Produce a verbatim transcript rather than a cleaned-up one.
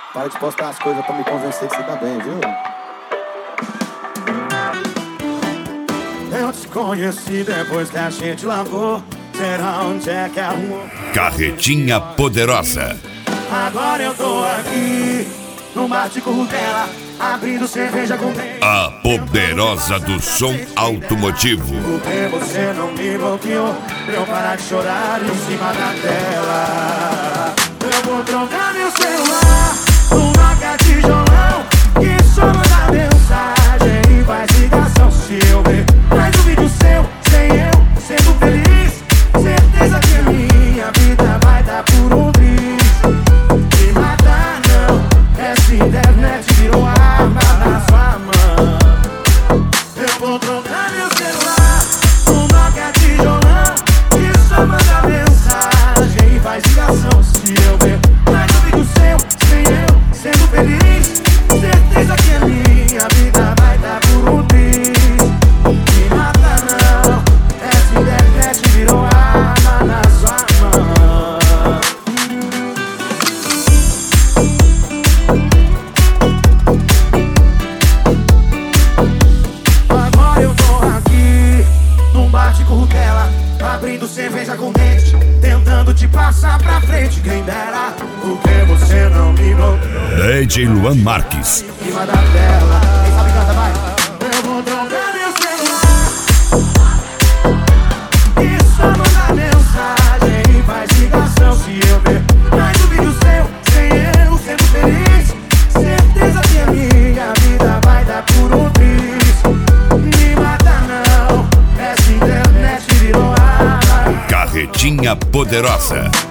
Para de postar as coisas pra me convencer que você tá bem, viu? Eu te conheci depois que a gente lavou. Será onde é que arrumou? Carretinha Poderosa. Agora eu tô aqui no bate com dela, abrindo cerveja com dente. A poderosa do som automotivo. Porque você não me bloqueou pra eu parar de chorar em cima da tela. Eu vou trocar meu celular no Nokia tijolão, que só manda mensagem e faz ligação. Se eu ver mais um vídeo seu, sem eu sendo feliz, certeza que minha vida vai dar por um triz. Me matar não, essa internet virou arma na sua mão. Eu vou trocar meu celular no Nokia tijolão, que só manda mensagem e faz ligação. Se eu ver mais um vídeo seu, sem eu sendo feliz, certeza que a minha vida vai dar por um triz. Me mata não, essa internet virou arma na sua mão. Agora eu tô aqui num bar de currutela, abrindo cerveja com dente, tentando te passar pra frente. Quem dera, porque você não me bloqueou. D J Luan Marques. Em cima da tela, quem sabe canta, vai. Eu vou trocar meu celular, e só manda mensagem e faz ligação. Se eu ver mais um vídeo seu, sem eu sendo feliz, certeza que a minha vida vai dar por um triz. Me mata não, essa internet virou arma. Carretinha Poderosa.